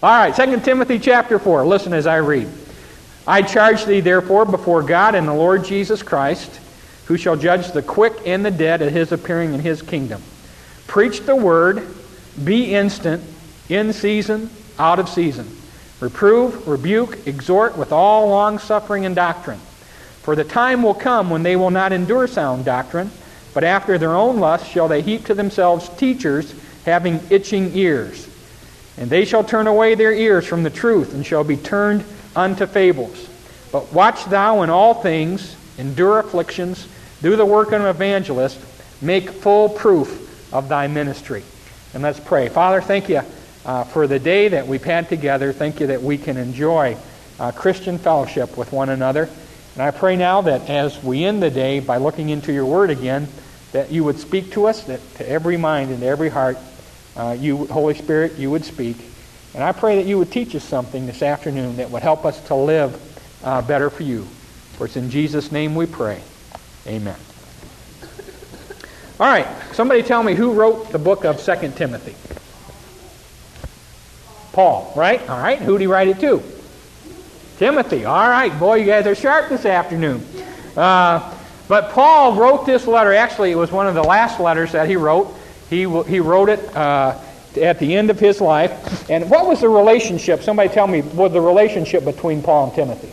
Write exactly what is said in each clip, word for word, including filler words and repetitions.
All right, Second Timothy chapter four. Listen as I read. I charge thee therefore before God and the Lord Jesus Christ, who shall judge the quick and the dead at his appearing in his kingdom. Preach the word, be instant, in season, out of season. Reprove, rebuke, exhort with all longsuffering and doctrine. For the time will come when they will not endure sound doctrine, but after their own lust shall they heap to themselves teachers having itching ears. And they shall turn away their ears from the truth, and shall be turned unto fables. But watch thou in all things, endure afflictions, do the work of an evangelist, make full proof of thy ministry. And let's pray. Father, thank you uh, for the day that we've had together. Thank you that we can enjoy uh, Christian fellowship with one another. And I pray now that as we end the day by looking into your word again, that you would speak to us, that to every mind and to every heart, uh, you, Holy Spirit, you would speak. And I pray that you would teach us something this afternoon that would help us to live uh, better for you. For it's in Jesus' name we pray. Amen. All right, somebody tell me who wrote the book of Second Timothy. Paul, right? All right, who did he write it to? Timothy. All right, boy, you guys are sharp this afternoon. Uh, but Paul wrote this letter. Actually, it was one of the last letters that he wrote. He he wrote it uh, at the end of his life. And what was the relationship? Somebody tell me, what was the relationship between Paul and Timothy?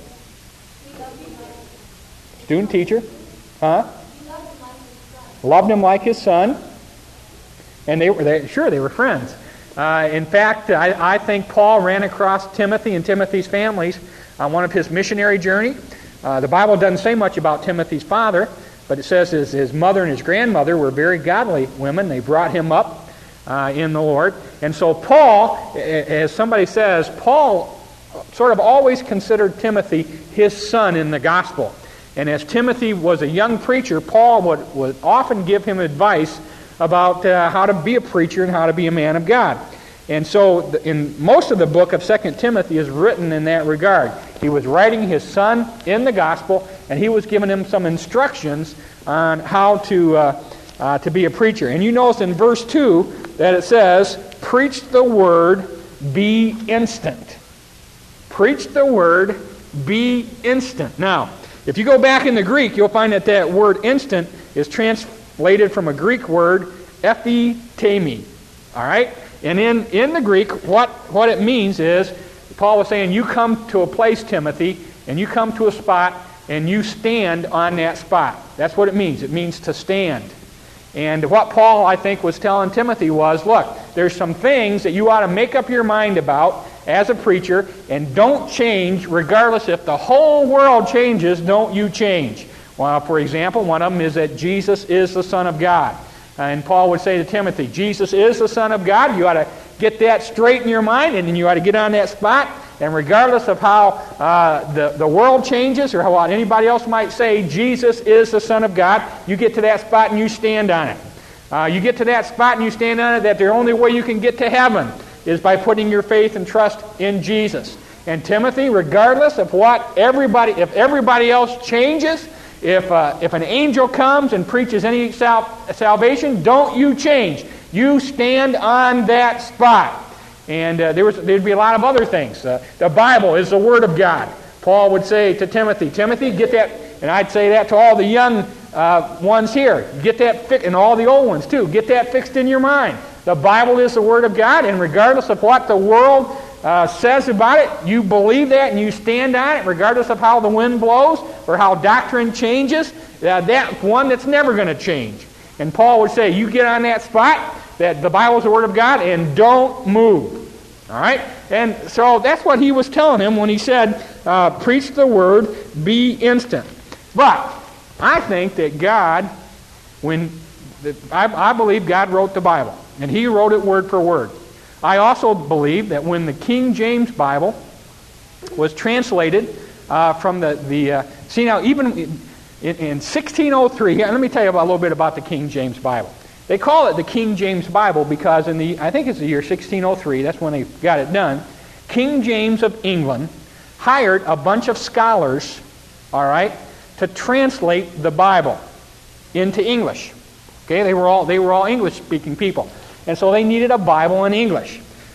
Student teacher? Huh? Loved him like his son. And they were they, sure, they were friends. Uh, in fact, I, I think Paul ran across Timothy and Timothy's families on one of his missionary journey. Uh, the Bible doesn't say much about Timothy's father, but it says his, his mother and his grandmother were very godly women. They brought him up uh, in the Lord. And so Paul, as somebody says, Paul sort of always considered Timothy his son in the gospel. And as Timothy was a young preacher, Paul would, would often give him advice about uh, how to be a preacher and how to be a man of God. And so in most of the book of Second Timothy is written in that regard. He was writing his son in the gospel, and he was giving him some instructions on how to uh, uh, to be a preacher. And you notice in verse two that it says, preach the word, be instant. Preach the word, be instant. Now, if you go back in the Greek, you'll find that that word instant is translated from a Greek word, epitemi. All right? And in, in the Greek, what, what it means is, Paul was saying, you come to a place, Timothy, and you come to a spot, and you stand on that spot. That's what it means. It means to stand. And what Paul, I think, was telling Timothy was, look, there's some things that you ought to make up your mind about as a preacher, and don't change regardless if the whole world changes, don't you change. Well, for example, one of them is that Jesus is the Son of God. And Paul would say to Timothy, Jesus is the Son of God. You ought to get that straight in your mind, and then you ought to get on that spot. And regardless of how uh, the, the world changes or how anybody else might say, Jesus is the Son of God, you get to that spot and you stand on it. Uh, you get to that spot and you stand on it that the only way you can get to heaven is by putting your faith and trust in Jesus. And Timothy, regardless of what everybody, if everybody else changes, if uh, if an angel comes and preaches any sal- salvation, don't you change. You stand on that spot. And uh, there was there'd be a lot of other things. Uh, the Bible is the Word of God. Paul would say to Timothy, Timothy, get that, and I'd say that to all the young uh, ones here, get that fixed, and all the old ones too, get that fixed in your mind. The Bible is the Word of God, and regardless of what the world uh, says about it, you believe that and you stand on it, regardless of how the wind blows or how doctrine changes. Uh, that's one that's never going to change. And Paul would say, you get on that spot, that the Bible is the Word of God, and don't move. All right? And so that's what he was telling him when he said, uh, preach the Word, be instant. But I think that God, when I, I believe God wrote the Bible, and He wrote it word for word. I also believe that when the King James Bible was translated uh, from the... the uh, see now, even in, in sixteen oh three, let me tell you about, a little bit about the King James Bible. They call it the King James Bible because in the, I think it's the year sixteen oh three, that's when they got it done, King James of England hired a bunch of scholars, all right, to translate the Bible into English. Okay, they were all they were all English-speaking people. And so they needed a Bible in English.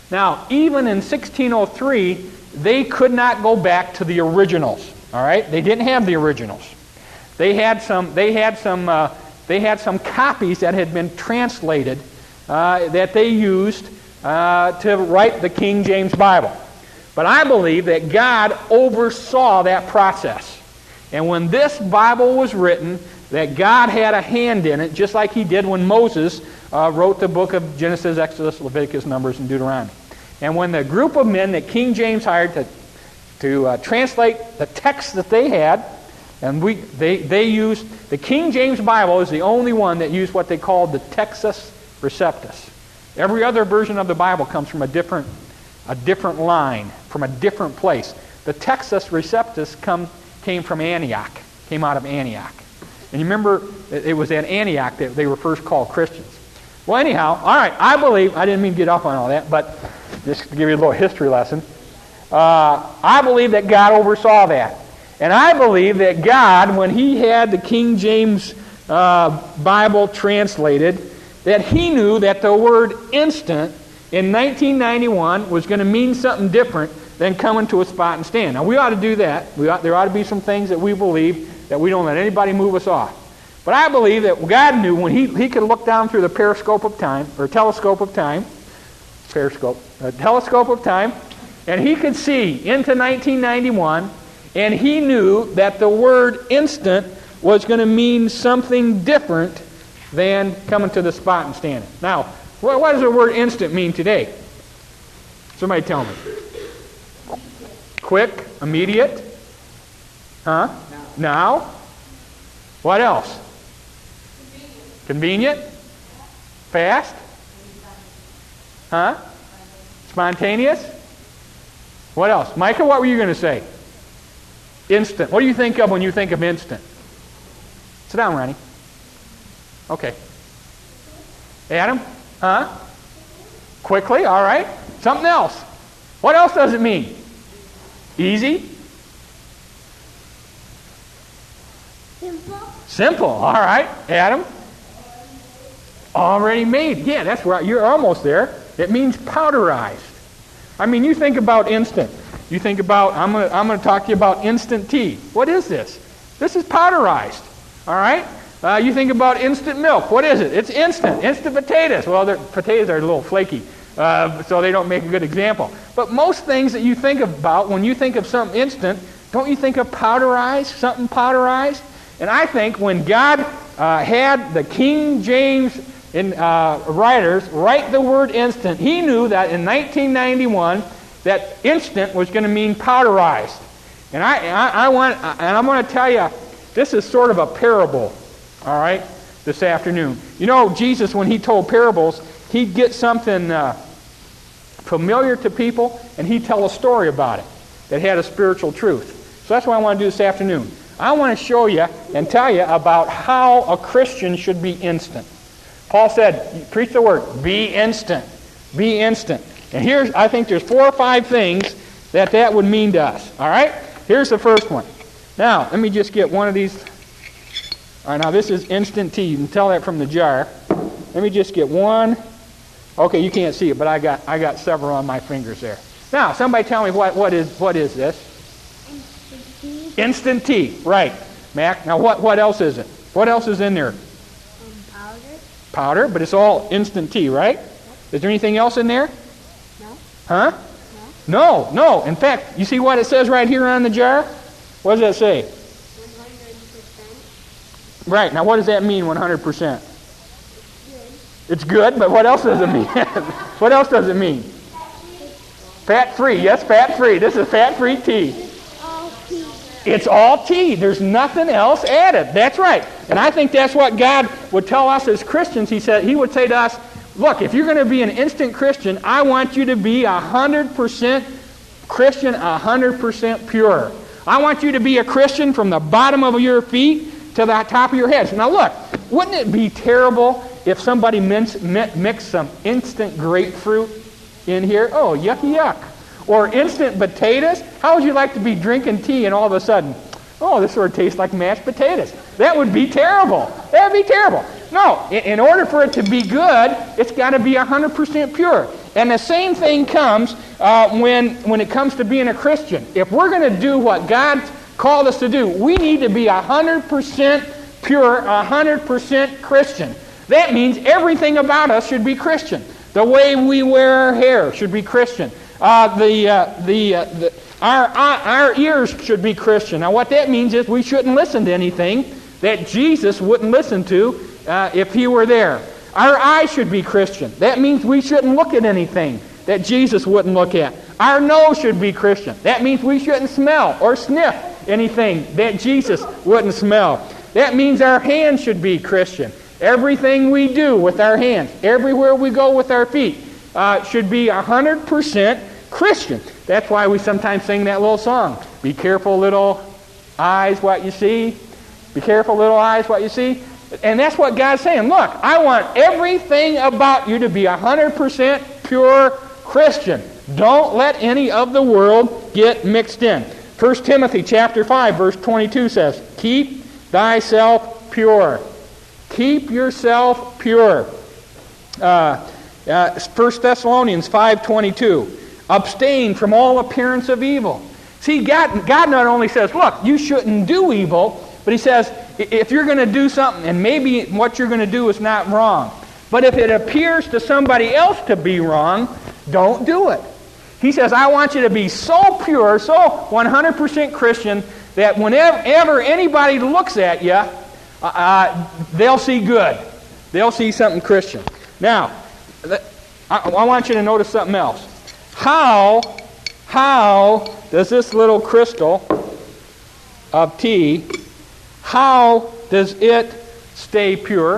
Now, even in sixteen oh three, they could not go back to the originals. All right, they didn't have the originals. They had some. They had some. Uh, they had some copies that had been translated uh, that they used uh, to write the King James Bible. But I believe that God oversaw that process, and when this Bible was written, that God had a hand in it, just like He did when Moses uh, wrote the book of Genesis, Exodus, Leviticus, Numbers, and Deuteronomy. And when the group of men that King James hired to to uh, translate the text that they had, and we they they used the King James Bible is the only one that used what they called the Textus Receptus. Every other version of the Bible comes from a different a different line, from a different place. The Textus Receptus come came from Antioch, came out of Antioch. And you remember, it was at Antioch that they were first called Christians. Well, anyhow, all right, I believe, I didn't mean to get off on all that, but just to give you a little history lesson, uh, I believe that God oversaw that. And I believe that God, when He had the King James uh, Bible translated, that He knew that the word instant in nineteen ninety-one was going to mean something different than coming to a spot and stand. Now, we ought to do that. We ought, there ought to be some things that we believe that we don't let anybody move us off. But I believe that God knew when He, he could look down through the periscope of time, or telescope of time, periscope, a telescope of time, and He could see into nineteen ninety-one, and He knew that the word instant was going to mean something different than coming to the spot and standing. Now, what, what does the word instant mean today? Somebody tell me. Quick, immediate, huh? Now. now. What else? Convenient. Convenient? Fast? Huh? Spontaneous? What else? Micah, what were you going to say? Instant. What do you think of when you think of instant? Sit down, Ronnie. Okay. Adam? Huh? Quickly, all right. Something else. What else does it mean? Easy? Simple. Simple, all right. Adam? Already made. Yeah, that's right. You're almost there. It means powderized. I mean, you think about instant. You think about, I'm going to I'm going to talk to you about instant tea. What is this? This is powderized. All right? Uh, you think about instant milk. What is it? It's instant. Instant potatoes. Well, potatoes are a little flaky, uh, so they don't make a good example. But most things that you think about, when you think of something instant, don't you think of powderized, something powderized? And I think when God uh, had the King James in, uh, writers write the word instant, He knew that in nineteen ninety-one that instant was going to mean powderized. And I, I, I want, and I'm going to tell you, this is sort of a parable. All right, this afternoon. You know, Jesus, when He told parables, He'd get something uh, familiar to people, and He'd tell a story about it that had a spiritual truth. So that's what I want to do this afternoon. I want to show you and tell you about how a Christian should be instant. Paul said, preach the word, be instant. Be instant. And here's, I think there's four or five things that that would mean to us. All right? Here's the first one. Now, let me just get one of these. All right, now this is instant tea. You can tell that from the jar. Let me just get one. Okay, you can't see it, but I got I got several on my fingers there. Now, somebody tell me what, what is what is this? Instant tea. Instant tea, right, Mac. Now, what, what else is it? What else is in there? Um, powder. Powder, but it's all instant tea, right? Yep. Is there anything else in there? No. Huh? No. No, no. In fact, you see what it says right here on the jar? What does that say? one hundred percent. Right. Now, what does that mean, one hundred percent? Good. It's good, but what else does it mean? What else does it mean? Fat-free. Yes, fat-free. This is fat-free tea. All tea. It's all tea. There's nothing else added. That's right. And I think that's what God would tell us as Christians. He said, He would say to us, look, if you're going to be an instant Christian, I want you to be one hundred percent Christian, one hundred percent pure. I want you to be a Christian from the bottom of your feet to the top of your head. Now look, wouldn't it be terrible if somebody mix, mixed some instant grapefruit in here? Oh, yucky yuck. Or instant potatoes? How would you like to be drinking tea and all of a sudden, oh, this sort of tastes like mashed potatoes? That would be terrible. That would be terrible. No, in, in order for it to be good, it's got to be one hundred percent pure. And the same thing comes uh, when, when it comes to being a Christian. If we're going to do what God called us to do, we need to be one hundred percent pure, one hundred percent Christian. That means everything about us should be Christian. The way we wear our hair should be Christian. Uh, the, uh, the, uh, the, our, our ears should be Christian. Now what that means is we shouldn't listen to anything that Jesus wouldn't listen to uh, if he were there. Our eyes should be Christian. That means we shouldn't look at anything that Jesus wouldn't look at. Our nose should be Christian. That means we shouldn't smell or sniff anything that Jesus wouldn't smell. That means our hands should be Christian. Everything we do with our hands, everywhere we go with our feet, uh, should be one hundred percent Christian. That's why we sometimes sing that little song. Be careful, little eyes, what you see. Be careful, little eyes, what you see. And that's what God's saying. Look, I want everything about you to be one hundred percent pure Christian. Don't let any of the world get mixed in. First Timothy chapter five, verse twenty-two says, keep thyself pure. Keep yourself pure. Uh, uh, First Thessalonians five twenty-two, abstain from all appearance of evil. See, God, God not only says, look, you shouldn't do evil, but he says, if you're going to do something, and maybe what you're going to do is not wrong, but if it appears to somebody else to be wrong, don't do it. He says, I want you to be so pure, so one hundred percent Christian, that whenever anybody looks at you, uh, they'll see good. They'll see something Christian. Now, I, I want you to notice something else. How, how does this little crystal of tea, how does it stay pure?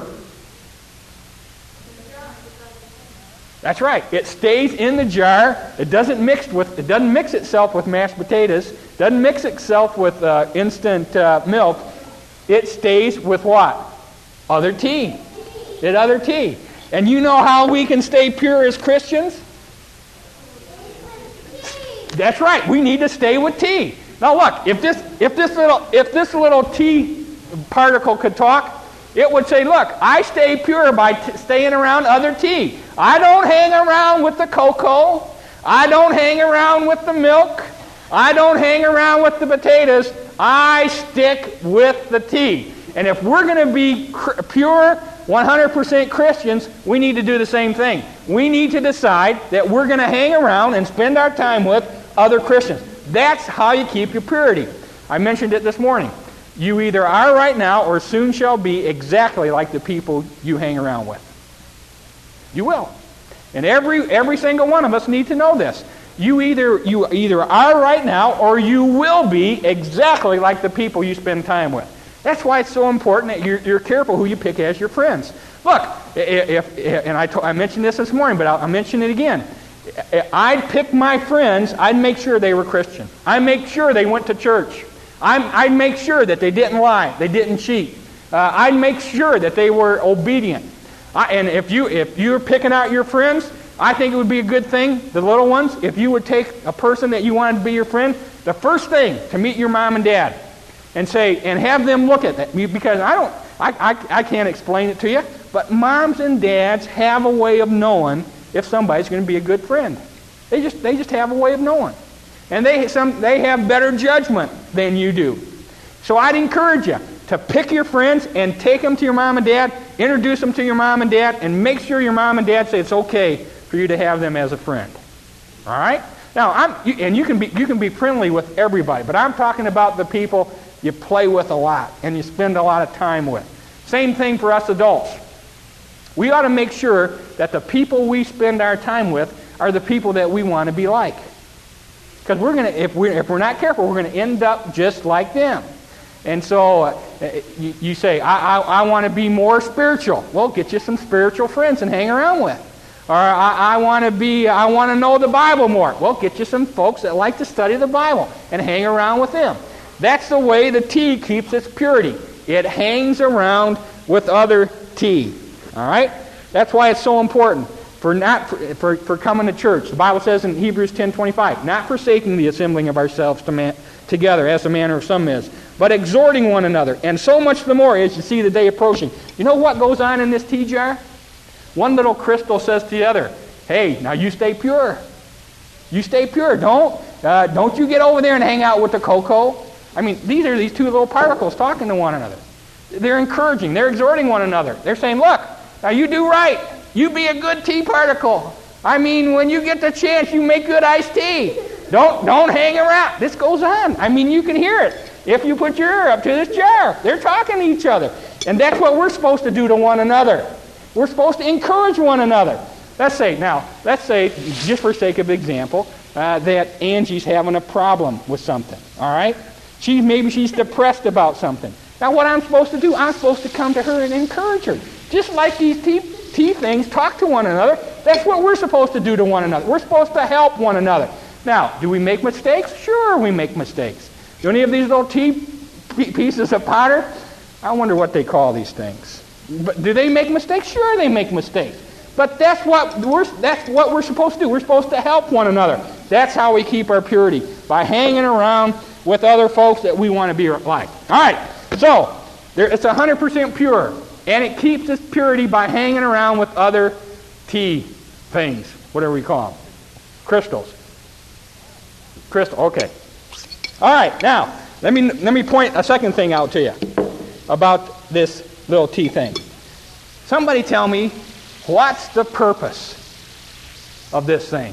That's right. It stays in the jar. It doesn't mix with. It doesn't mix itself with mashed potatoes. Doesn't mix itself with uh, instant uh, milk. It stays with what? Other tea. It other tea. And you know how we can stay pure as Christians? That's right. We need to stay with tea. Now look, if this if this little if this little tea particle could talk, it would say, look, I stay pure by t- staying around other tea. I don't hang around with the cocoa. I don't hang around with the milk. I don't hang around with the potatoes. I stick with the tea. And if we're going to be cr- pure, one hundred percent Christians, we need to do the same thing. We need to decide that we're going to hang around and spend our time with other Christians. That's how you keep your purity. I mentioned it this morning. You either are right now or soon shall be exactly like the people you hang around with. You will. And every every single one of us need to know this. You either you either are right now or you will be exactly like the people you spend time with. That's why it's so important that you're, you're careful who you pick as your friends. Look, if, if and I, to, I mentioned this this morning, but I'll, I'll mention it again. I'd pick my friends, I'd make sure they were Christian. I'd make sure they went to church. I'm, I'd make sure that they didn't lie, they didn't cheat. Uh, I'd make sure that they were obedient. I, and if, you, if you're picking out your friends, I think it would be a good thing, the little ones, if you would take a person that you wanted to be your friend, the first thing to meet your mom and dad and say, and have them look at that. Because I don't, I, I, I can't explain it to you, but moms and dads have a way of knowing if somebody's going to be a good friend. They just, they just have a way of knowing. And they, some, they have better judgment than you do. So I'd encourage you to pick your friends and take them to your mom and dad, introduce them to your mom and dad, and make sure your mom and dad say it's okay for you to have them as a friend. All right? Now, I'm, you, and you can be you can be friendly with everybody, but I'm talking about the people you play with a lot and you spend a lot of time with. Same thing for us adults. We ought to make sure that the people we spend our time with are the people that we want to be like. Because we're going to, if we're if we're not careful, we're going to end up just like them. And so uh, you, you say, I, I, I want to be more spiritual. Well, get you some spiritual friends and hang around with. Or I, I want to be, I want to know the Bible more. Well, get you some folks that like to study the Bible and hang around with them. That's the way the tea keeps its purity. It hangs around with other tea. All right? That's why it's so important for not for, for, for coming to church. The Bible says in Hebrews ten twenty-five, not forsaking the assembling of ourselves to man, together, as the manner of some is, but exhorting one another, and so much the more as you see the day approaching. You know what goes on in this tea jar? One little crystal says to the other, Hey, now you stay pure. You stay pure. Don't uh, don't you get over there and hang out with the cocoa. I mean, these are these two little particles talking to one another. They're encouraging. They're exhorting one another. They're saying, look, now you do right. You be a good tea particle. I mean, when you get the chance, you make good iced tea. Don't don't hang around. This goes on. I mean, you can hear it if you put your ear up to this jar. They're talking to each other. And that's what we're supposed to do to one another. We're supposed to encourage one another. Let's say, now, let's say, just for sake of example, uh, that Angie's having a problem with something, all right? She, maybe she's depressed about something. Now, what I'm supposed to do, I'm supposed to come to her and encourage her. Just like these tea, tea things talk to one another, that's what we're supposed to do to one another. We're supposed to help one another. Now, do we make mistakes? Sure, we make mistakes. Do any of these little tea pieces of powder? I wonder what they call these things. But do they make mistakes? Sure, they make mistakes. But that's what we're that's what we're supposed to do. We're supposed to help one another. That's how we keep our purity, by hanging around with other folks that we want to be like. All right, so there, it's one hundred percent pure, and it keeps its purity by hanging around with other tea things. Whatever we call them, crystals. Crystal. Okay. All right. Now let me let me point a second thing out to you about this little tea thing. Somebody tell me, what's the purpose of this thing?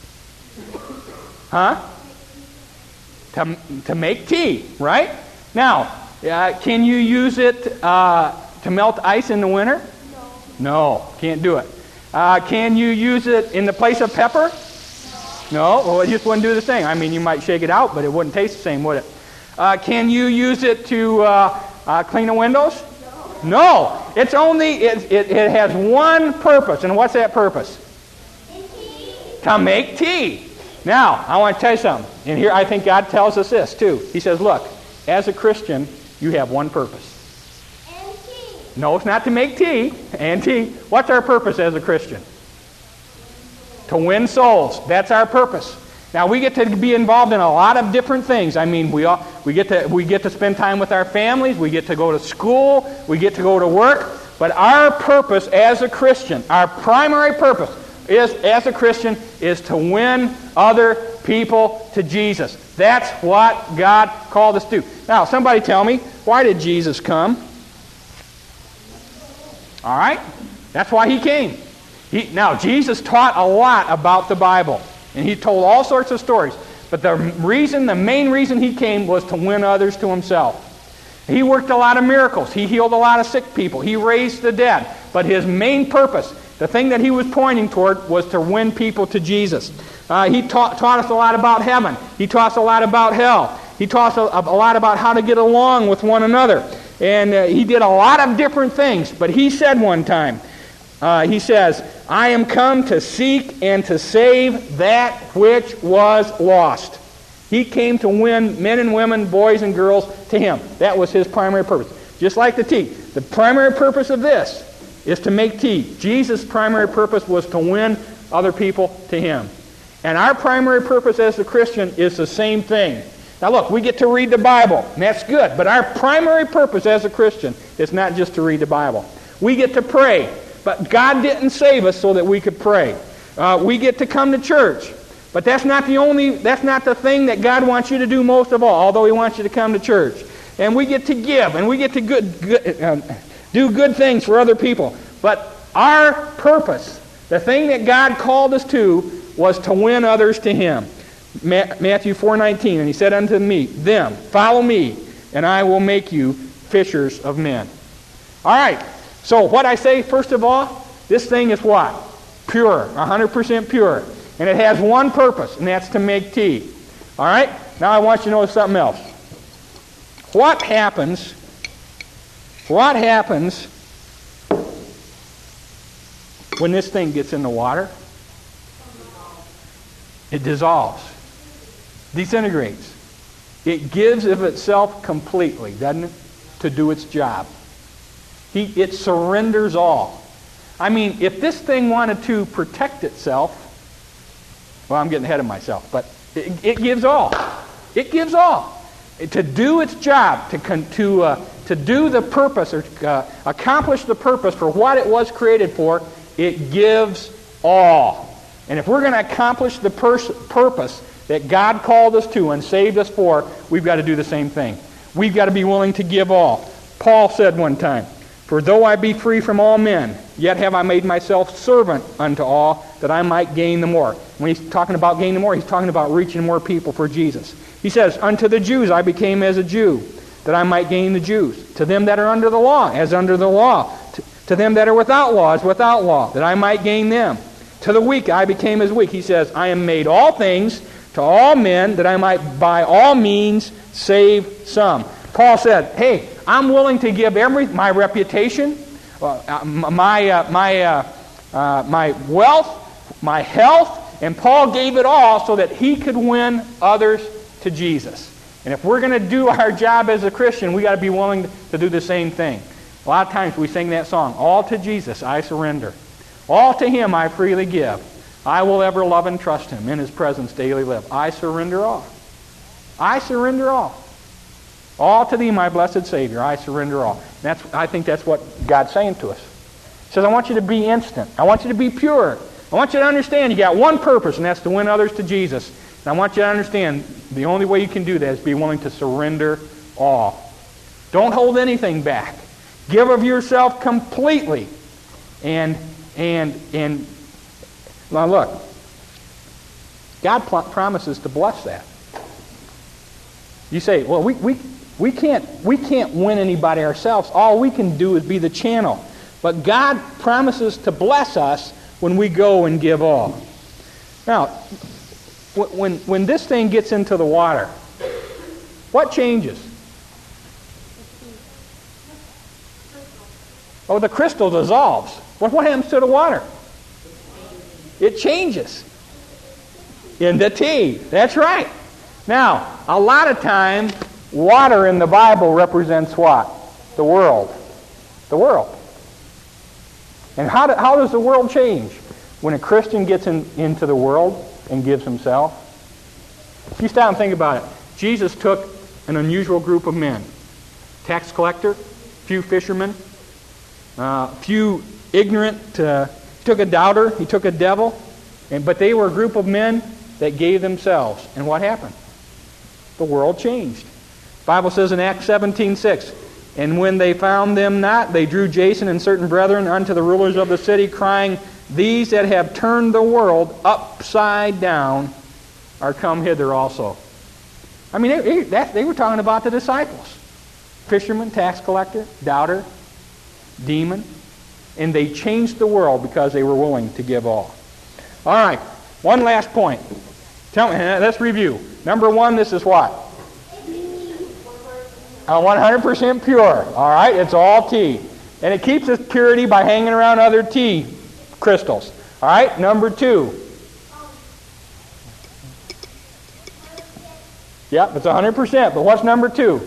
Huh? To, to make tea, right? Now, uh, can you use it uh, to melt ice in the winter? No. No, can't do it. Uh, can you use it in the place of pepper? No. No? Well, it just wouldn't do the thing. I mean, you might shake it out, but it wouldn't taste the same, would it? Uh, can you use it to uh, uh, clean the windows? No, it's only, it, it, it has one purpose, and what's that purpose? Tea. To make tea. Now, I want to tell you something, and here I think God tells us this too. He says, look, as a Christian, you have one purpose. And tea. No, it's not to make tea, and tea. What's our purpose as a Christian? To win souls. That's our purpose. Now, we get to be involved in a lot of different things. I mean, we all, we get to we get to spend time with our families. We get to go to school. We get to go to work. But our purpose as a Christian, our primary purpose is as a Christian, is to win other people to Jesus. That's what God called us to do. Now, somebody tell me, why did Jesus come? All right? That's why he came. He, now, Jesus taught a lot about the Bible. And he told all sorts of stories. But the reason, the main reason he came was to win others to himself. He worked a lot of miracles. He healed a lot of sick people. He raised the dead. But his main purpose, the thing that he was pointing toward, was to win people to Jesus. Uh, he taught, taught us a lot about heaven. He taught us a lot about hell. He taught us a, a lot about how to get along with one another. And uh, he did a lot of different things. But he said one time, uh, he says, I am come to seek and to save that which was lost. He came to win men and women, boys and girls to him. That was his primary purpose. Just like the tea. The primary purpose of this is to make tea. Jesus' primary purpose was to win other people to him. And our primary purpose as a Christian is the same thing. Now look, we get to read the Bible, and that's good. But our primary purpose as a Christian is not just to read the Bible. We get to pray. But God didn't save us so that we could pray. Uh, we get to come to church. But that's not the only, that's not the thing that God wants you to do most of all, although he wants you to come to church. And we get to give, and we get to good, good, um, do good things for other people. But our purpose, the thing that God called us to, was to win others to him. Matthew four nineteen, and he said unto me, them, follow me, and I will make you fishers of men. All right. So what I say, first of all, this thing is what? Pure, one hundred percent pure. And it has one purpose, and that's to make tea. All right? Now I want you to know something else. What happens, what happens when this thing gets in the water? It dissolves, disintegrates. It gives of itself completely, doesn't it, to do its job. He, it surrenders all. I mean, if this thing wanted to protect itself, well, I'm getting ahead of myself, but it, it gives all. It gives all. To do its job, to, con, to, uh, to do the purpose, or uh, accomplish the purpose for what it was created for, it gives all. And if we're going to accomplish the pers- purpose that God called us to and saved us for, we've got to do the same thing. We've got to be willing to give all. Paul said one time, "For though I be free from all men, yet have I made myself servant unto all, that I might gain the more." When he's talking about gaining the more, he's talking about reaching more people for Jesus. He says, "Unto the Jews I became as a Jew, that I might gain the Jews. To them that are under the law, as under the law. To, to them that are without law, as without law, that I might gain them. To the weak I became as weak." He says, "I am made all things to all men, that I might by all means save some." Paul said, hey, I'm willing to give every my reputation, uh, my, uh, my, uh, uh, my wealth, my health, and Paul gave it all so that he could win others to Jesus. And if we're going to do our job as a Christian, we got to be willing to do the same thing. A lot of times we sing that song, "All to Jesus I surrender. All to Him I freely give. I will ever love and trust Him. In His presence daily live." I surrender all. I surrender all. All to Thee, my blessed Savior, I surrender all. And that's, I think that's what God's saying to us. He says, I want you to be instant. I want you to be pure. I want you to understand you got one purpose, and that's to win others to Jesus. And I want you to understand the only way you can do that is be willing to surrender all. Don't hold anything back. Give of yourself completely. And, and, and, now look, God pl- promises to bless that. You say, well, we, we, we, can't, we can't win anybody ourselves. All we can do is be the channel. But God promises to bless us when we go and give all. Now, when, when this thing gets into the water, what changes? Oh, the crystal dissolves. What, what happens to the water? It changes into tea. That's right. Now, a lot of time, water in the Bible represents what? The world. The world. And how, do, how does the world change? When a Christian gets in, into the world and gives himself. You stop and think about it. Jesus took an unusual group of men. Tax collector, few fishermen, uh, few ignorant, uh, he took a doubter, he took a devil, and, but they were a group of men that gave themselves. And what happened? The world changed. The Bible says in Acts seventeen six, "And when they found them not, they drew Jason and certain brethren unto the rulers of the city, crying, These that have turned the world upside down are come hither also." I mean, they, they, that, they were talking about the disciples. Fisherman, tax collector, doubter, demon. And they changed the world because they were willing to give all. All right, one last point. Tell me, let's review. Number one, this is what? Uh, one hundred percent pure. All right, it's all tea. And it keeps its purity by hanging around other tea crystals. All right, number two. Yep, it's one hundred percent. But what's number two?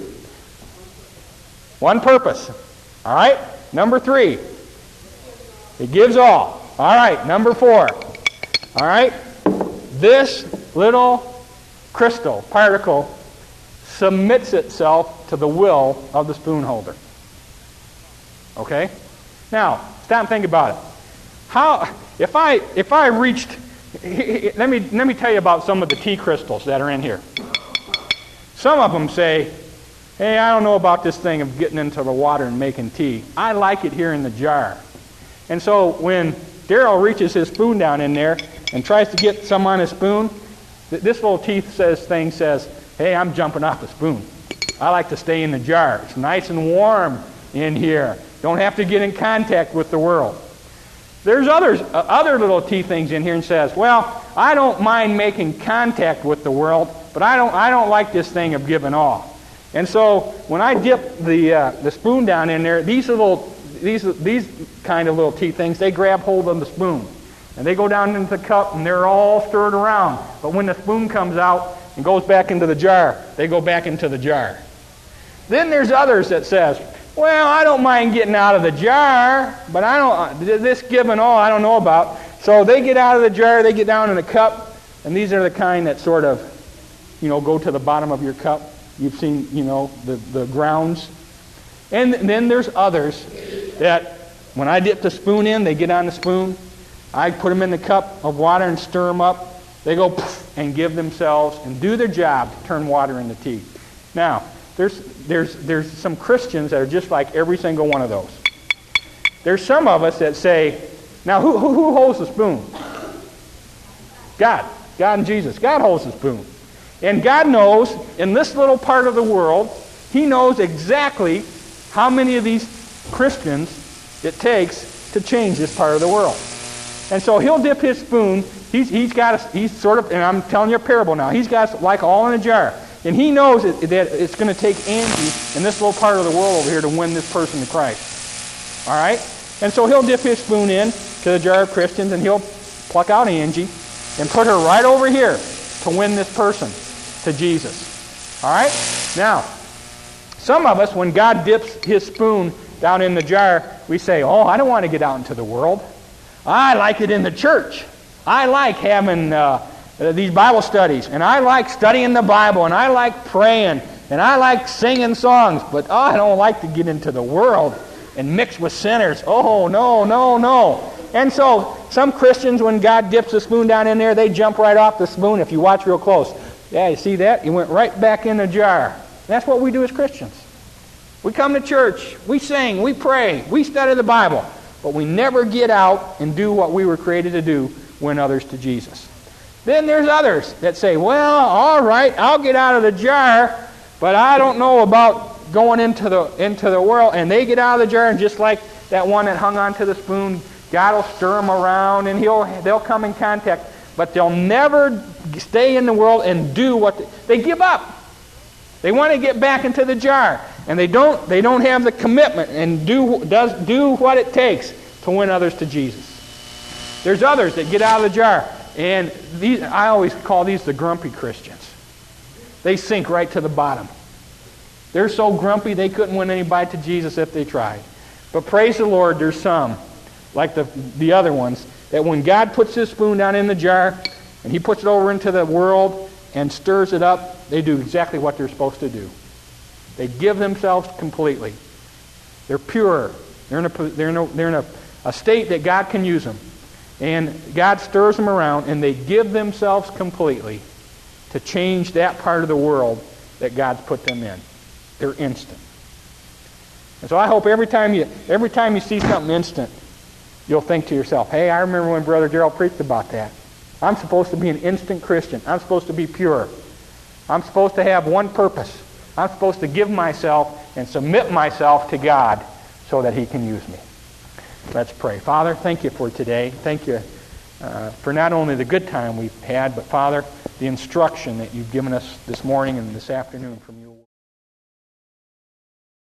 One purpose. All right, number three. It gives all. All right, number four. All right, this little crystal particle submits itself to the will of the spoon holder. Okay? Now, stop and think about it. How if I if I reached let me let me tell you about some of the tea crystals that are in here. Some of them say, "Hey, I don't know about this thing of getting into the water and making tea. I like it here in the jar." And so when Daryl reaches his spoon down in there and tries to get some on his spoon, this little tea says thing says, "Hey, I'm jumping off the spoon. I like to stay in the jar. It's nice and warm in here. Don't have to get in contact with the world." There's others, uh, other little tea things in here and says, "Well, I don't mind making contact with the world, but I don't I don't like this thing of giving all." And so when I dip the uh, the spoon down in there, these little these these kind of little tea things, they grab hold of the spoon. And they go down into the cup, and they're all stirred around. But when the spoon comes out and goes back into the jar, they go back into the jar. Then there's others that says, "Well, I don't mind getting out of the jar, but I don't this giving all I don't know about." So they get out of the jar, they get down in the cup, and these are the kind that sort of, you know, go to the bottom of your cup. You've seen, you know, the, the grounds. And then there's others that when I dip the spoon in, they get on the spoon. I put them in the cup of water and stir them up. They go poof, and give themselves and do their job to turn water into tea. Now, there's, there's, there's some Christians that are just like every single one of those. There's some of us that say, now who, who, who holds the spoon? God. God and Jesus. God holds the spoon. And God knows, in this little part of the world, He knows exactly how many of these Christians it takes to change this part of the world. And so He'll dip His spoon. He's, he's got, a, he's sort of, and I'm telling you a parable now, He's got like all in a jar. And He knows that, that it's going to take Angie in this little part of the world over here to win this person to Christ. All right? And so He'll dip His spoon in to the jar of Christians, and He'll pluck out Angie and put her right over here to win this person to Jesus. All right? Now, some of us, when God dips His spoon down in the jar, we say, oh, I don't want to get out into the world. I like it in the church. I like having uh, these Bible studies, and I like studying the Bible, and I like praying, and I like singing songs, but oh, I don't like to get into the world and mix with sinners. Oh, no, no, no. And so some Christians, when God dips the spoon down in there, they jump right off the spoon. If you watch real close, yeah, you see that? He went right back in the jar. That's what we do as Christians. We come to church, we sing, we pray, we study the Bible, but we never get out and do what we were created to do, win others to Jesus. Then there's others that say, well, all right, I'll get out of the jar, but I don't know about going into the into the world. And they get out of the jar, and just like that one that hung onto the spoon, God will stir them around, and he'll they'll come in contact, but they'll never stay in the world and do what they, they give up. They want to get back into the jar, and they don't they don't have the commitment and do does do what it takes to win others to Jesus. There's others that get out of the jar, and these I always call these the grumpy Christians. They sink right to the bottom. They're so grumpy they couldn't win anybody to Jesus if they tried. But praise the Lord, there's some, like the the other ones, that when God puts His spoon down in the jar and He puts it over into the world and stirs it up, they do exactly what they're supposed to do. They give themselves completely. They're pure. They're in a they're in a, they're in a, a state that God can use them. And God stirs them around, and they give themselves completely to change that part of the world that God's put them in. They're instant. And so I hope every time you every time you see something instant, you'll think to yourself, hey, I remember when Brother Gerald preached about that. I'm supposed to be an instant Christian. I'm supposed to be pure. I'm supposed to have one purpose. I'm supposed to give myself and submit myself to God so that He can use me. Let's pray. Father, thank You for today. Thank You uh, for not only the good time we've had, but Father, the instruction that You've given us this morning and this afternoon from